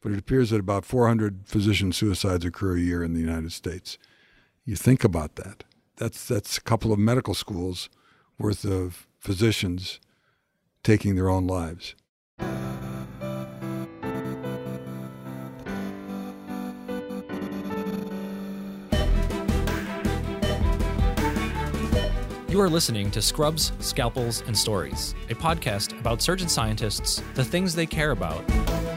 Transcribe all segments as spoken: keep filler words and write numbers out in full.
but it appears that about four hundred physician suicides occur a year in the United States. You think about that. That's, that's a couple of medical schools worth of physicians taking their own lives. You are listening to Scrubs, Scalpels, and Stories, a podcast about surgeon scientists, the things they care about,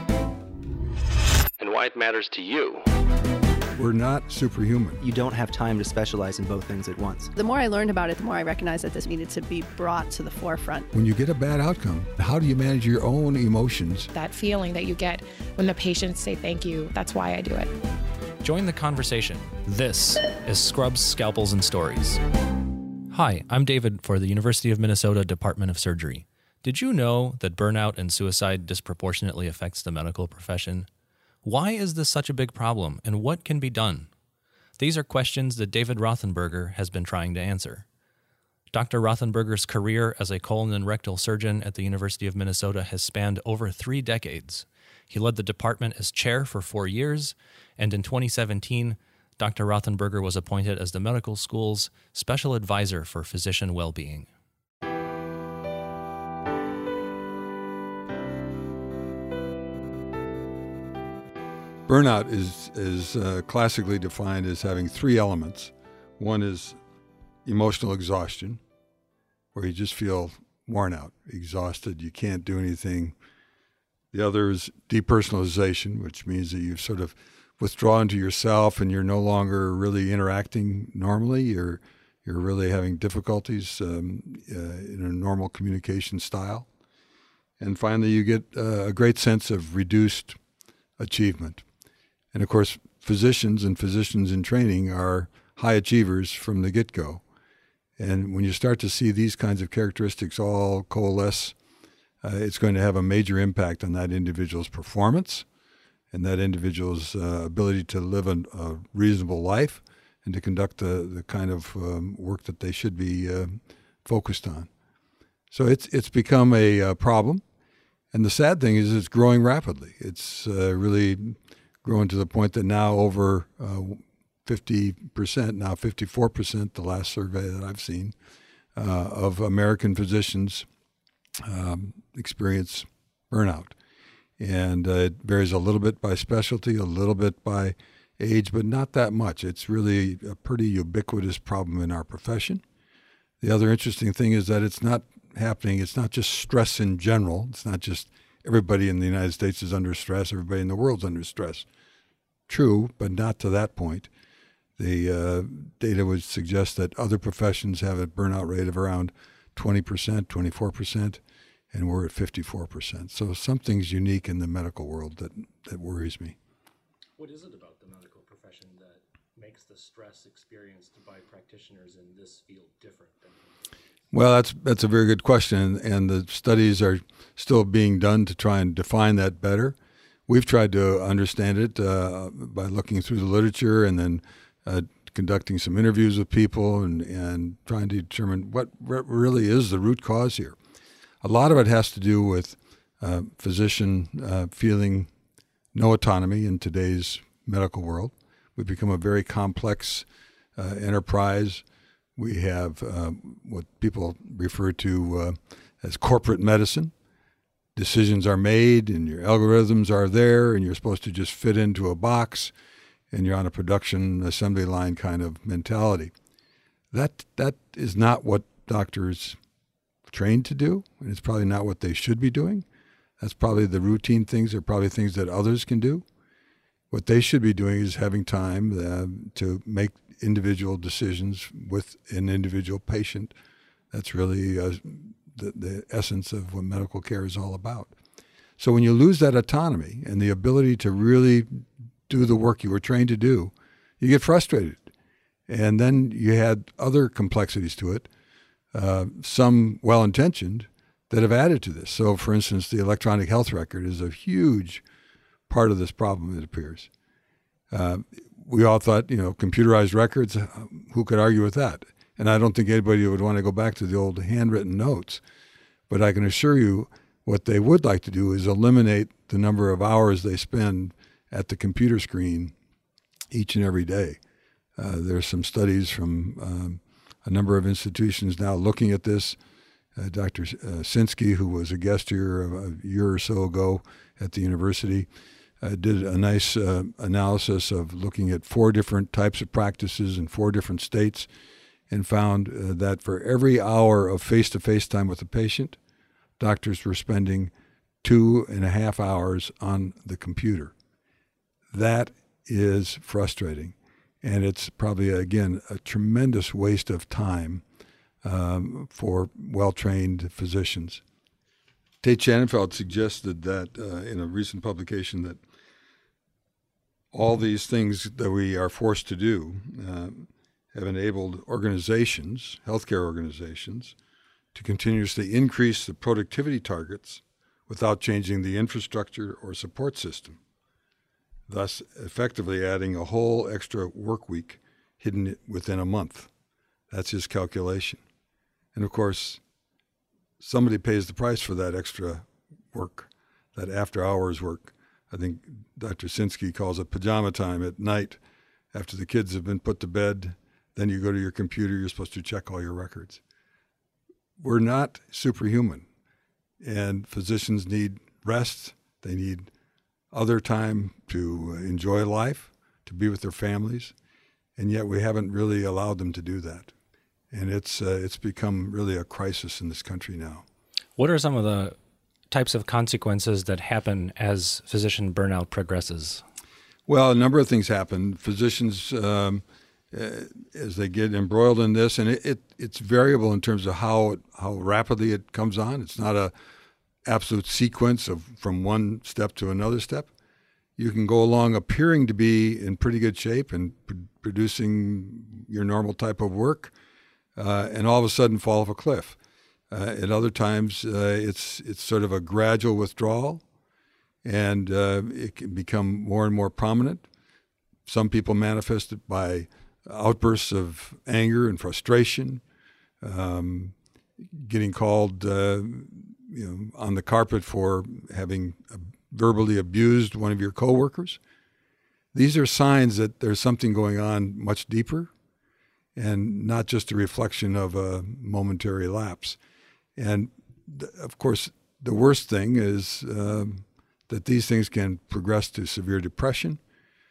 and why it matters to you. We're not superhuman. You don't have time to specialize in both things at once. The more I learned about it, the more I recognized that this needed to be brought to the forefront. When you get a bad outcome, how do you manage your own emotions? That feeling that you get when the patients say thank you, that's why I do it. Join the conversation. This is Scrubs, Scalpels, and Stories. Hi, I'm David for the University of Minnesota Department of Surgery. Did you know that burnout and suicide disproportionately affects the medical profession? Why is this such a big problem, and what can be done? These are questions that David Rothenberger has been trying to answer. Doctor Rothenberger's career as a colon and rectal surgeon at the University of Minnesota has spanned over three decades. He led the department as chair for four years, and in twenty seventeen, Doctor Rothenberger was appointed as the medical school's special advisor for physician well-being. Burnout is, is uh, classically defined as having three elements. One is emotional exhaustion, where you just feel worn out, exhausted, you can't do anything. The other is depersonalization, which means that you've sort of withdrawn to yourself and you're no longer really interacting normally. You're you're really having difficulties um, uh, in a normal communication style. And finally, you get uh, a great sense of reduced achievement. And of course, physicians and physicians in training are high achievers from the get-go. And when you start to see these kinds of characteristics all coalesce, uh, it's going to have a major impact on that individual's performance and that individual's uh, ability to live a, a reasonable life and to conduct the, the kind of um, work that they should be uh, focused on. So it's it's become a uh, problem. And the sad thing is it's growing rapidly. It's uh, really growing to the point that now over uh, fifty percent, now fifty-four percent, the last survey that I've seen, uh, of American physicians um, experience burnout. And uh, it varies a little bit by specialty, a little bit by age, but not that much. It's really a pretty ubiquitous problem in our profession. The other interesting thing is that it's not happening, it's not just stress in general. It's not just everybody in the United States is under stress, everybody in the world's under stress. True, but not to that point. The uh, data would suggest that other professions have a burnout rate of around twenty percent, twenty-four percent. And we're at fifty-four percent. So something's unique in the medical world that, that worries me. What is it about the medical profession that makes the stress experienced by practitioners in this field different than? Well, that's that's a very good question, and the studies are still being done to try and define that better. We've tried to understand it uh, by looking through the literature and then uh, conducting some interviews with people and, and trying to determine what re- really is the root cause here. A lot of it has to do with uh, physician uh, feeling no autonomy in today's medical world. We've become a very complex uh, enterprise. We have uh, what people refer to uh, as corporate medicine. Decisions are made and your algorithms are there and you're supposed to just fit into a box and you're on a production assembly line kind of mentality. That that is not what doctors trained to do, and it's probably not what they should be doing. That's probably the routine things are probably things that others can do. What they should be doing is having time uh, to make individual decisions with an individual patient. That's really uh, the, the essence of what medical care is all about. So when you lose that autonomy and the ability to really do the work you were trained to do, you get frustrated. And then you had other complexities to it, uh, some well-intentioned, that have added to this. So, for instance, the electronic health record is a huge part of this problem, it appears. Uh, we all thought, you know, computerized records, who could argue with that? And I don't think anybody would want to go back to the old handwritten notes. But I can assure you what they would like to do is eliminate the number of hours they spend at the computer screen each and every day. Uh, there's some studies from um, a number of institutions now looking at this. Uh, Doctor Uh, Sinsky, who was a guest here a, a year or so ago at the university, uh, did a nice uh, analysis of looking at four different types of practices in four different states, and found uh, that for every hour of face-to-face time with the patient, doctors were spending two and a half hours on the computer. That is frustrating. And it's probably, again, a tremendous waste of time um, for well-trained physicians. Tate Shannenfeld suggested that uh, in a recent publication that all these things that we are forced to do uh, have enabled organizations, healthcare organizations, to continuously increase the productivity targets without changing the infrastructure or support system, thus effectively adding a whole extra work week hidden within a month. That's his calculation. And of course, somebody pays the price for that extra work, that after-hours work. I think Doctor Sinsky calls it pajama time at night after the kids have been put to bed. Then you go to your computer, you're supposed to check all your records. We're not superhuman, and physicians need rest. They need other time to enjoy life, to be with their families, and yet we haven't really allowed them to do that. And it's uh, it's become really a crisis in this country now. What are some of the types of consequences that happen as physician burnout progresses? Well, a number of things happen. Physicians, um, uh, as they get embroiled in this, and it, it it's variable in terms of how it, how rapidly it comes on. It's not a absolute sequence of from one step to another step. You can go along appearing to be in pretty good shape and pr- producing your normal type of work, uh, and all of a sudden fall off a cliff. Uh, at other times, uh, it's it's sort of a gradual withdrawal, and uh, it can become more and more prominent. Some people manifest it by outbursts of anger and frustration, um, getting called, uh, you know, on the carpet for having verbally abused one of your coworkers. These are signs that there's something going on much deeper, and not just a reflection of a momentary lapse. And th- of course, the worst thing is um, that these things can progress to severe depression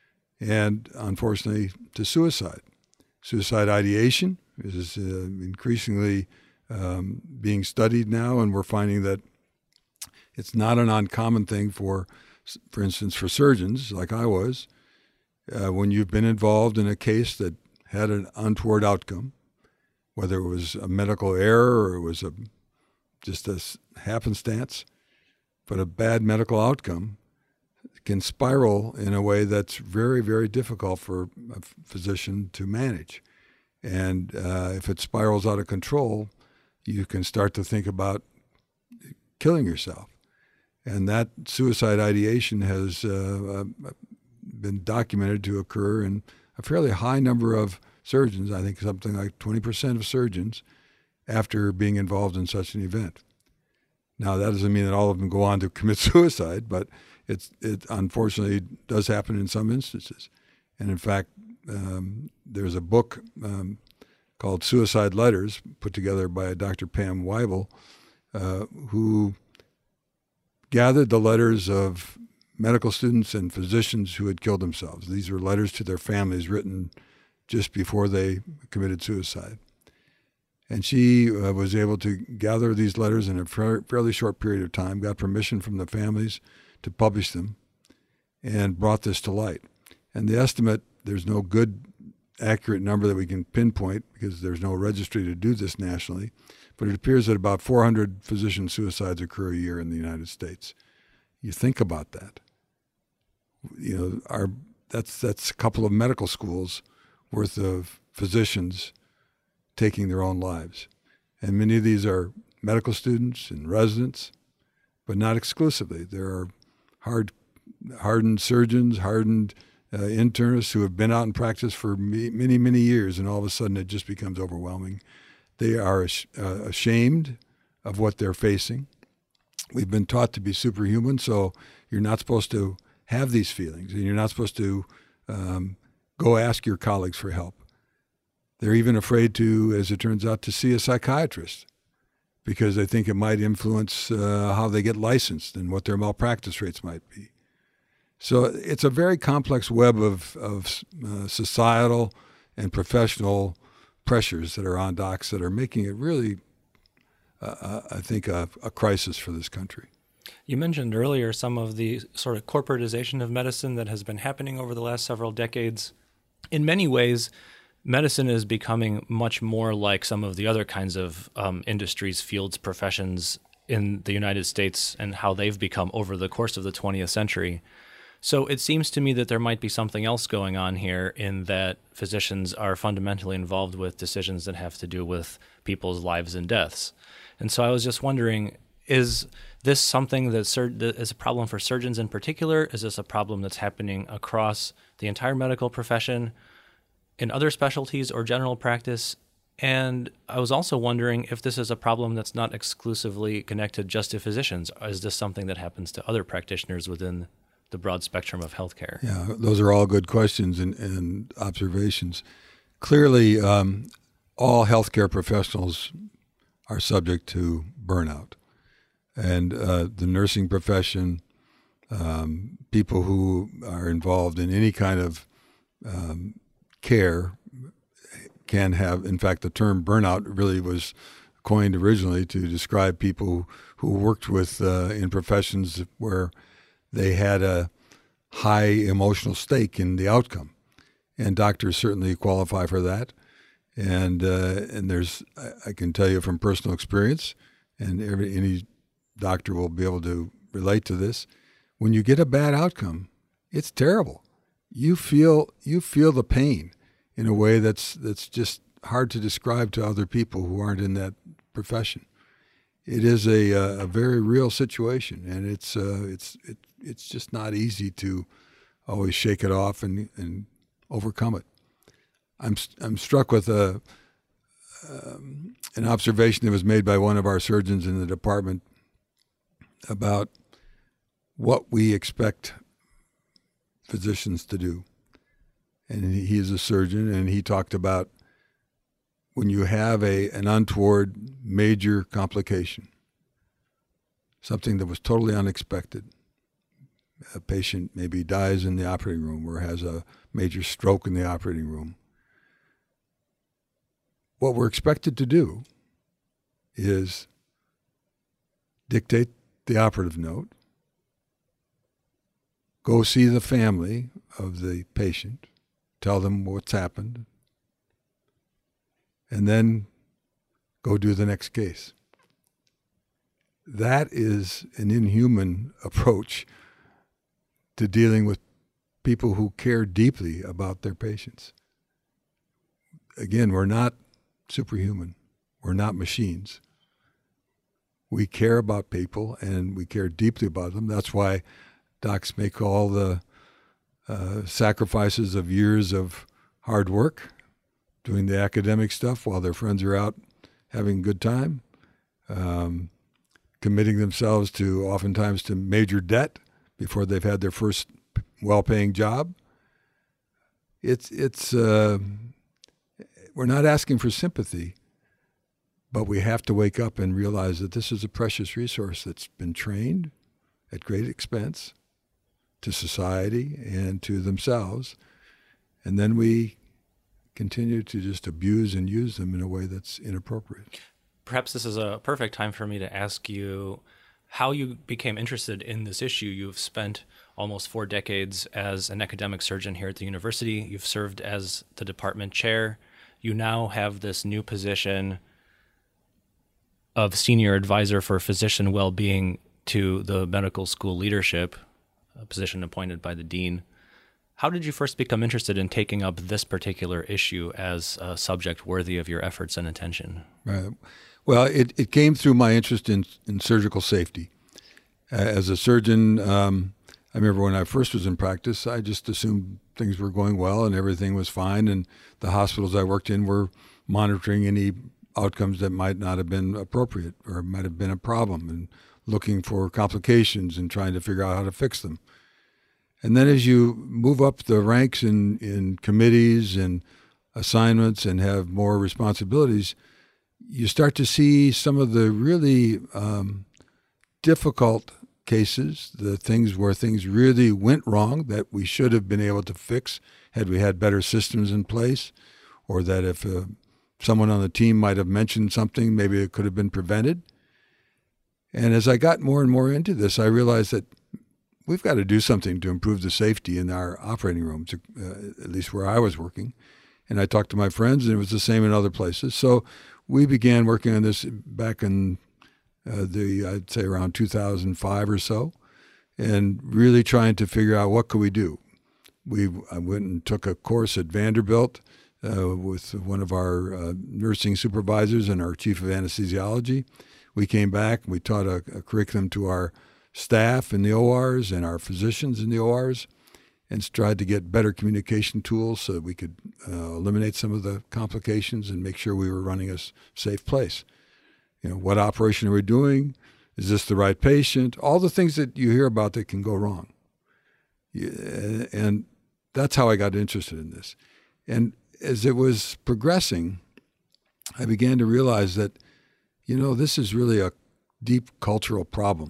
and, unfortunately, to suicide. Suicide ideation is uh, increasingly um, being studied now, and we're finding that it's not an uncommon thing for, for instance, for surgeons like I was, uh, when you've been involved in a case that had an untoward outcome, whether it was a medical error or it was a just a happenstance, but a bad medical outcome can spiral in a way that's very, very difficult for a physician to manage. And uh, if it spirals out of control, you can start to think about killing yourself. And that suicide ideation has uh, been documented to occur in a fairly high number of surgeons, I think something like twenty percent of surgeons, after being involved in such an event. Now, that doesn't mean that all of them go on to commit suicide, but it's, it unfortunately does happen in some instances. And in fact, um, there's a book um, called Suicide Letters, put together by Doctor Pam Weibel, uh, who gathered the letters of medical students and physicians who had killed themselves. These were letters to their families written just before they committed suicide. And she uh, was able to gather these letters in a fa- fairly short period of time, got permission from the families to publish them, and brought this to light. And the estimate, there's no good, accurate number that we can pinpoint because there's no registry to do this nationally, but it appears that about four hundred physician suicides occur a year in the United States. You think about that. You know, our that's that's a couple of medical schools worth of physicians taking their own lives. And many of these are medical students and residents, but not exclusively. There are hard, hardened surgeons, hardened uh, internists who have been out in practice for many, many years, and all of a sudden it just becomes overwhelming. They are ash- uh, ashamed of what they're facing. We've been taught to be superhuman, so you're not supposed to have these feelings, and you're not supposed to um, go ask your colleagues for help. They're even afraid to, as it turns out, to see a psychiatrist because they think it might influence uh, how they get licensed and what their malpractice rates might be. So it's a very complex web of, of uh, societal and professional pressures that are on docs that are making it really, uh, I think, a, a crisis for this country. You mentioned earlier some of the sort of corporatization of medicine that has been happening over the last several decades. In many ways, medicine is becoming much more like some of the other kinds of um, industries, fields, professions in the United States and how they've become over the course of the twentieth century. So it seems to me that there might be something else going on here in that physicians are fundamentally involved with decisions that have to do with people's lives and deaths. And so I was just wondering, is this something that, sur- that is a problem for surgeons in particular? Is this a problem that's happening across the entire medical profession, in other specialties or general practice? And I was also wondering if this is a problem that's not exclusively connected just to physicians. Is this something that happens to other practitioners within the broad spectrum of healthcare? Yeah, those are all good questions and, and observations. Clearly, um, all healthcare professionals are subject to burnout. And uh, the nursing profession, um, people who are involved in any kind of um, care can have, in fact, the term burnout really was coined originally to describe people who worked with uh, in professions where they had a high emotional stake in the outcome, and doctors certainly qualify for that. And uh, and there's, I can tell you from personal experience, and every any doctor will be able to relate to this. When you get a bad outcome, it's terrible. You feel you feel the pain in a way that's that's just hard to describe to other people who aren't in that profession. It is a a very real situation, and it's uh, it's it, it's just not easy to always shake it off and and overcome it. I'm I'm struck with a um, an observation that was made by one of our surgeons in the department about what we expect physicians to do. And he is a surgeon, and he talked about when you have a an untoward major complication, something that was totally unexpected. A patient maybe dies in the operating room or has a major stroke in the operating room. What we're expected to do is dictate the operative note, go see the family of the patient, tell them what's happened, and then go do the next case. That is an inhuman approach to dealing with people who care deeply about their patients. Again, we're not superhuman. We're not machines. We care about people, and we care deeply about them. That's why docs make all the uh, sacrifices of years of hard work, doing the academic stuff while their friends are out having a good time, um, committing themselves to oftentimes to major debt before they've had their first well-paying job. It's it's uh, we're not asking for sympathy, but we have to wake up and realize that this is a precious resource that's been trained at great expense to society and to themselves, and then we continue to just abuse and use them in a way that's inappropriate. Perhaps this is a perfect time for me to ask you how you became interested in this issue. You've spent almost four decades as an academic surgeon here at the university. You've served as the department chair. You now have this new position of senior advisor for physician well-being to the medical school leadership, a position appointed by the dean. How did you first become interested in taking up this particular issue as a subject worthy of your efforts and attention? Right. Well, it, it came through my interest in, in surgical safety. Uh, as a surgeon, um, I remember when I first was in practice, I just assumed things were going well and everything was fine, and the hospitals I worked in were monitoring any outcomes that might not have been appropriate or might have been a problem, and looking for complications and trying to figure out how to fix them. And then as you move up the ranks in, in committees and assignments and have more responsibilities, you start to see some of the really um, difficult cases, the things where things really went wrong that we should have been able to fix had we had better systems in place, or that if uh, someone on the team might have mentioned something, maybe it could have been prevented. And as I got more and more into this, I realized that we've got to do something to improve the safety in our operating rooms, uh, at least where I was working. And I talked to my friends, and it was the same in other places. So we began working on this back in uh, the, I'd say around two thousand five or so, and really trying to figure out what could we do. We I went and took a course at Vanderbilt uh, with one of our uh, nursing supervisors and our chief of anesthesiology. We came back, we taught a, a curriculum to our staff in the O Rs and our physicians in the O Rs, and tried to get better communication tools so that we could uh, eliminate some of the complications and make sure we were running a s- safe place. You know, what operation are we doing? Is this the right patient? All the things that you hear about that can go wrong. Yeah, and that's how I got interested in this. And as it was progressing, I began to realize that, you know, this is really a deep cultural problem.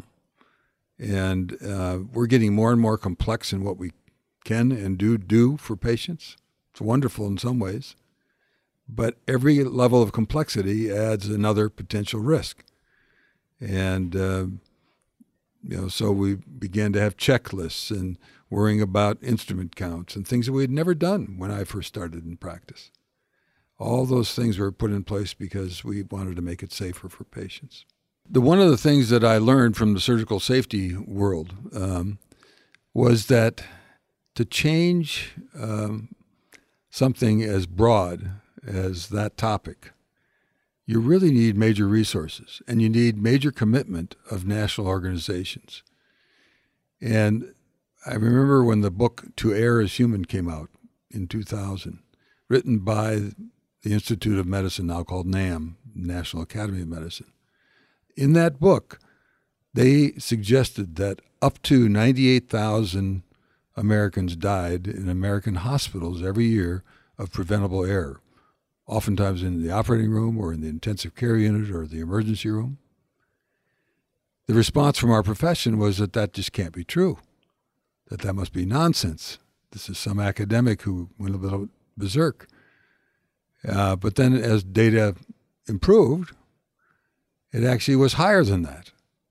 And uh, we're getting more and more complex in what we can and do do for patients. It's wonderful in some ways. But every level of complexity adds another potential risk. And, uh, you know, so we began to have checklists and worrying about instrument counts and things that we had never done when I first started in practice. All those things were put in place because we wanted to make it safer for patients. The one of the things that I learned from the surgical safety world um, was that to change um, something as broad as that topic, you really need major resources, and you need major commitment of national organizations. And I remember when the book To Err is Human came out in two thousand, written by the Institute of Medicine, now called NAM, National Academy of Medicine. In that book, they suggested that up to ninety-eight thousand Americans died in American hospitals every year of preventable error, oftentimes in the operating room or in the intensive care unit or the emergency room. The response from our profession was that that just can't be true, that that must be nonsense. This is some academic who went a little berserk. Uh, but then as data improved, it actually was higher than that.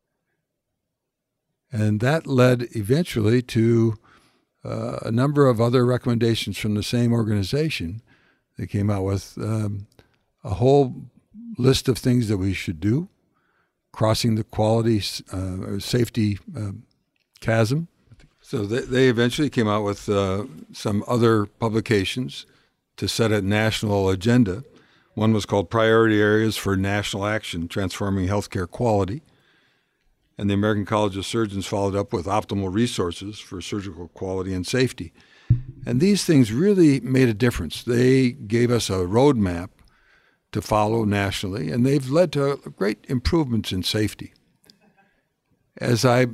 And that led eventually to uh, a number of other recommendations from the same organization. They came out with um, a whole list of things that we should do, crossing the quality uh, or safety uh, chasm. So they, they eventually came out with uh, some other publications to set a national agenda. One was called Priority Areas for National Action, Transforming Healthcare Quality. And the American College of Surgeons followed up with Optimal Resources for Surgical Quality and Safety. And these things really made a difference. They gave us a roadmap to follow nationally, and they've led to great improvements in safety. As I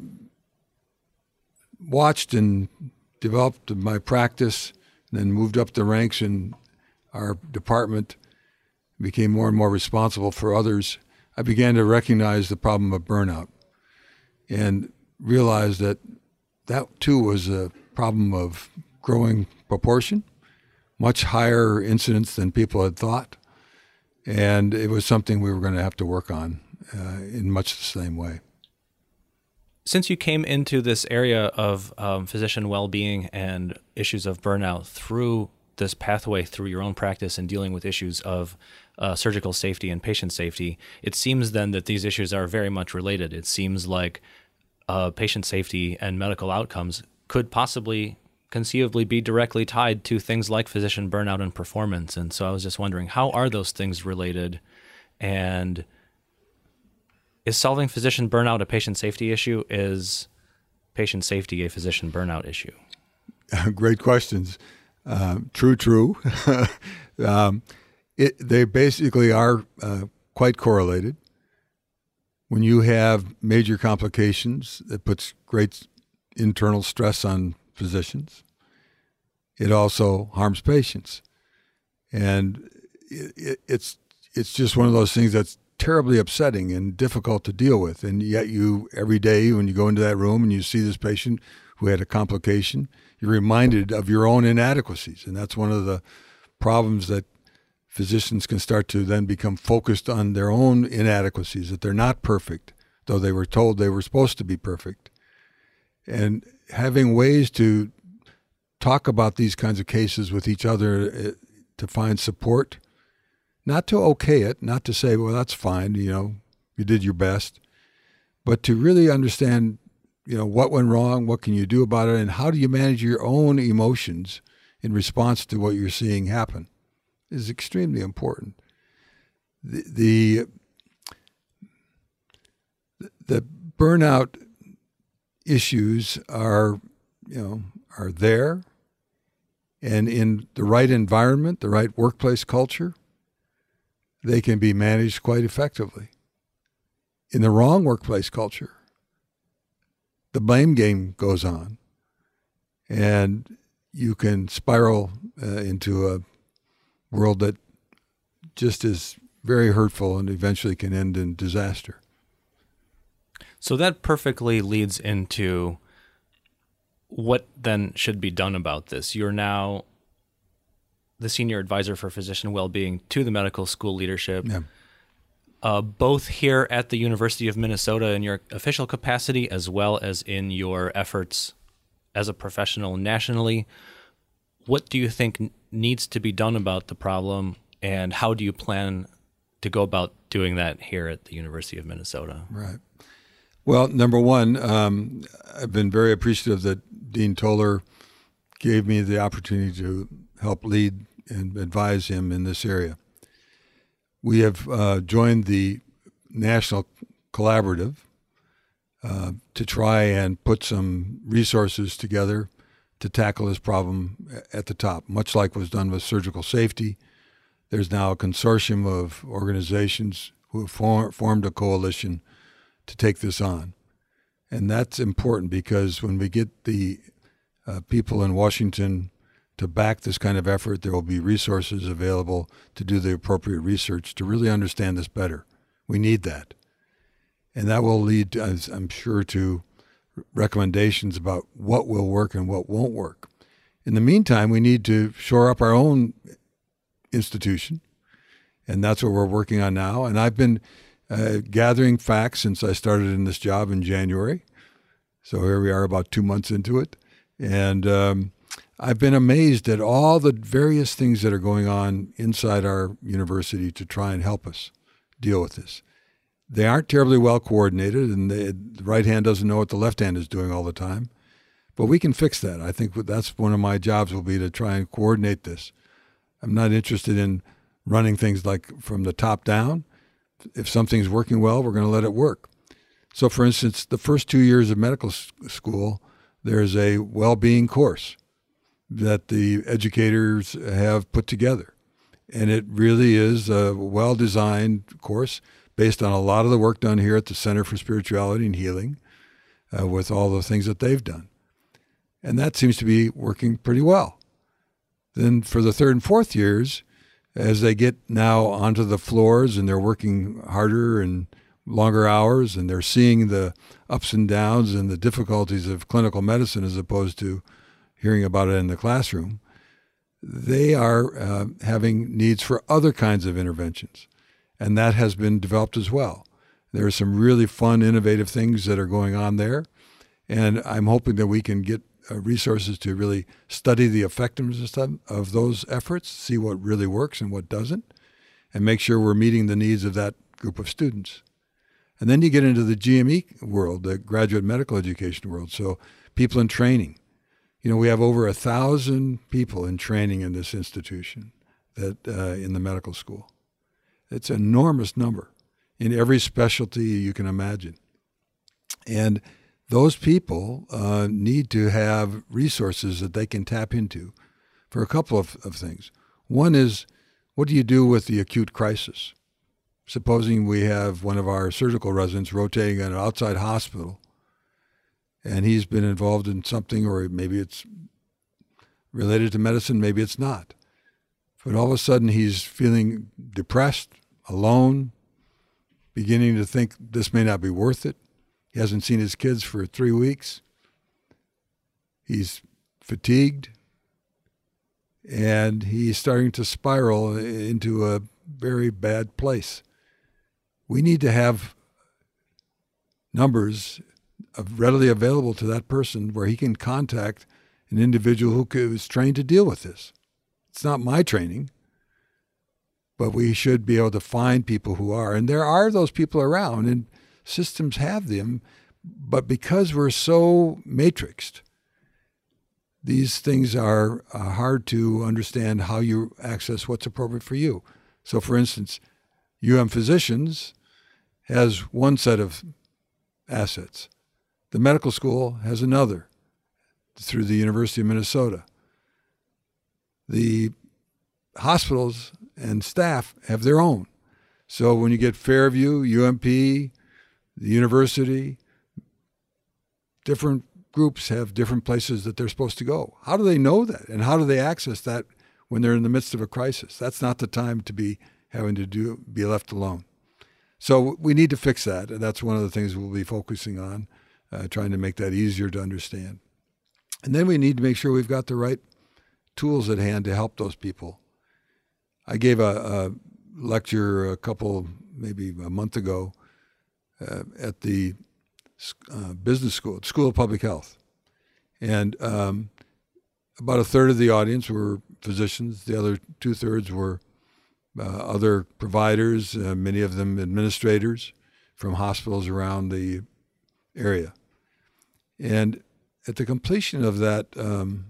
watched and developed my practice, and then moved up the ranks in our department, became more and more responsible for others, I began to recognize the problem of burnout and realized that that too was a problem of growing proportion, much higher incidence than people had thought. And it was something we were going to have to work on uh, in much the same way. Since you came into this area of um, physician well-being and issues of burnout through this pathway through your own practice and dealing with issues of uh, surgical safety and patient safety, it seems then that these issues are very much related. It seems like uh, patient safety and medical outcomes could possibly conceivably be directly tied to things like physician burnout and performance. And so I was just wondering, how are those things related? And is solving physician burnout a patient safety issue? Is patient safety a physician burnout issue? Great questions. Uh, true, true. um, it, they basically are uh, quite correlated. When you have major complications, it puts great internal stress on physicians. It also harms patients. And it, it, it's it's just one of those things that's terribly upsetting and difficult to deal with. And yet you, every day when you go into that room and you see this patient who had a complication, you're reminded of your own inadequacies. And that's one of the problems that physicians can start to then become focused on their own inadequacies, that they're not perfect, though they were told they were supposed to be perfect. And having ways to talk about these kinds of cases with each other to find support, not to okay it, not to say, well, that's fine, you know, you did your best, but to really understand, you know, what went wrong, what can you do about it, and how do you manage your own emotions in response to what you're seeing happen is extremely important. The, the, the burnout issues are, you know, are there, and in the right environment, the right workplace culture, they can be managed quite effectively. In the wrong workplace culture, the blame game goes on, and you can spiral uh, into a world that just is very hurtful and eventually can end in disaster. So that perfectly leads into what then should be done about this. You're now the senior advisor for physician well-being to the medical school leadership, Yeah. uh, both here at the University of Minnesota in your official capacity as well as in your efforts as a professional nationally. What do you think n- needs to be done about the problem, and how do you plan to go about doing that here at the University of Minnesota? Right. Well, number one, um, I've been very appreciative that Dean Toller gave me the opportunity to help lead and advise him in this area. We have uh, joined the National Collaborative uh, to try and put some resources together to tackle this problem at the top, much like was done with surgical safety. There's now a consortium of organizations who have for- formed a coalition to take this on. And that's important because when we get the uh, people in Washington to back this kind of effort, there will be resources available to do the appropriate research to really understand this better. We need that. And that will lead, to, I'm sure, to recommendations about what will work and what won't work. In the meantime, we need to shore up our own institution, and that's what we're working on now. And I've been uh, gathering facts since I started in this job in January. So here we are about two months into it. And um, I've been amazed at all the various things that are going on inside our university to try and help us deal with this. They aren't terribly well coordinated, and they, the right hand doesn't know what the left hand is doing all the time. But we can fix that. I think that's one of my jobs will be to try and coordinate this. I'm not interested in running things like from the top down. If something's working well, we're going to let it work. So, for instance, the first two years of medical school, there's a well-being course that the educators have put together. And it really is a well-designed course based on a lot of the work done here at the Center for Spirituality and Healing uh, with all the things that they've done. And that seems to be working pretty well. Then for the third and fourth years, as they get now onto the floors and they're working harder and longer hours and they're seeing the ups and downs and the difficulties of clinical medicine as opposed to hearing about it in the classroom, they are uh, having needs for other kinds of interventions. And that has been developed as well. There are some really fun, innovative things that are going on there. And I'm hoping that we can get uh, resources to really study the effectiveness of, of those efforts, see what really works and what doesn't, and make sure we're meeting the needs of that group of students. And then you get into the G M E world, the graduate medical education world. So people in training. You know, we have over a thousand people in training in this institution that uh, in the medical school. It's an enormous number in every specialty you can imagine. And those people uh, need to have resources that they can tap into for a couple of, of things. One is, what do you do with the acute crisis? Supposing we have one of our surgical residents rotating at an outside hospital, and he's been involved in something, or maybe it's related to medicine, maybe it's not. But all of a sudden he's feeling depressed, alone, beginning to think this may not be worth it. He hasn't seen his kids for three weeks. He's fatigued, and he's starting to spiral into a very bad place. We need to have numbers of readily available to that person where he can contact an individual who is trained to deal with this. It's not my training, but we should be able to find people who are. And there are those people around, and systems have them, but because we're so matrixed, these things are uh, hard to understand how you access what's appropriate for you. So, for instance, U M Physicians has one set of assets. The medical school has another through the University of Minnesota. The hospitals and staff have their own. So when you get Fairview, U M P, the university, different groups have different places that they're supposed to go. How do they know that? And how do they access that when they're in the midst of a crisis? That's not the time to be having to do be left alone. So we need to fix that, and that's one of the things we'll be focusing on, uh, trying to make that easier to understand. And then we need to make sure we've got the right tools at hand to help those people. I gave a, a lecture a couple, maybe a month ago, uh, at the uh, business school, School of Public Health. And um, about a third of the audience were physicians. The other two-thirds were uh, other providers, uh, many of them administrators from hospitals around the area. And at the completion of that um,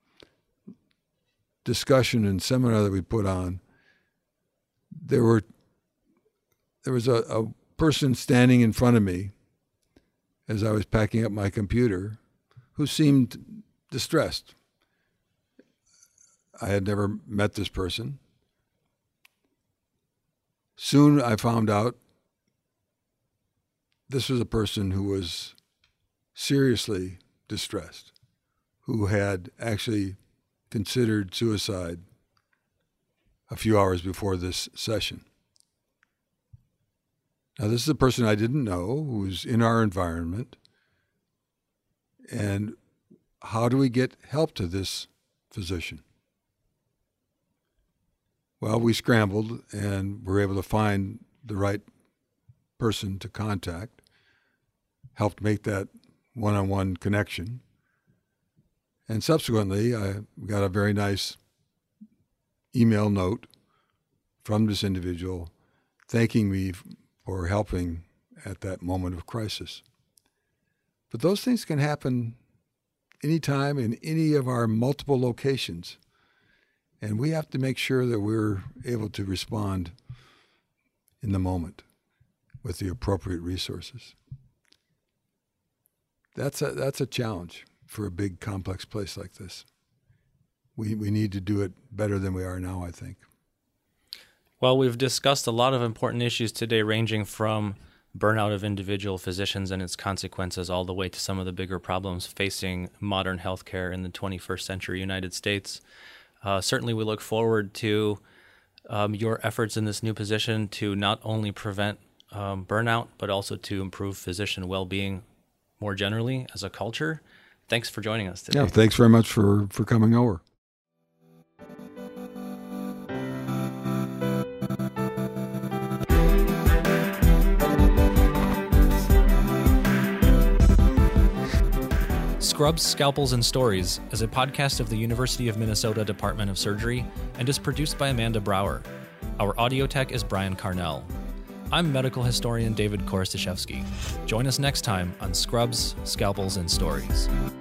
discussion and seminar that we put on, there were there was a, a person standing in front of me as I was packing up my computer who seemed distressed. I had never met this person. Soon I found out this was a person who was seriously distressed, who had actually considered suicide a few hours before this session. Now, this is a person I didn't know who was in our environment. And how do we get help to this physician? Well, we scrambled and were able to find the right person to contact, helped make that one-on-one connection. And subsequently, I got a very nice email note from this individual thanking me for helping at that moment of crisis. But those things can happen anytime in any of our multiple locations. And we have to make sure that we're able to respond in the moment with the appropriate resources. That's a, that's a challenge for a big, complex place like this. We, we need to do it better than we are now, I think. Well, we've discussed a lot of important issues today, ranging from burnout of individual physicians and its consequences all the way to some of the bigger problems facing modern healthcare in the twenty-first century United States. Uh, certainly, we look forward to um, your efforts in this new position to not only prevent um, burnout, but also to improve physician well-being more generally as a culture. Thanks for joining us today. Yeah, thanks very much for, for coming over. Scrubs, Scalpels, and Stories is a podcast of the University of Minnesota Department of Surgery and is produced by Amanda Brower. Our audio tech is Brian Carnell. I'm medical historian David Korostashevsky. Join us next time on Scrubs, Scalpels, and Stories.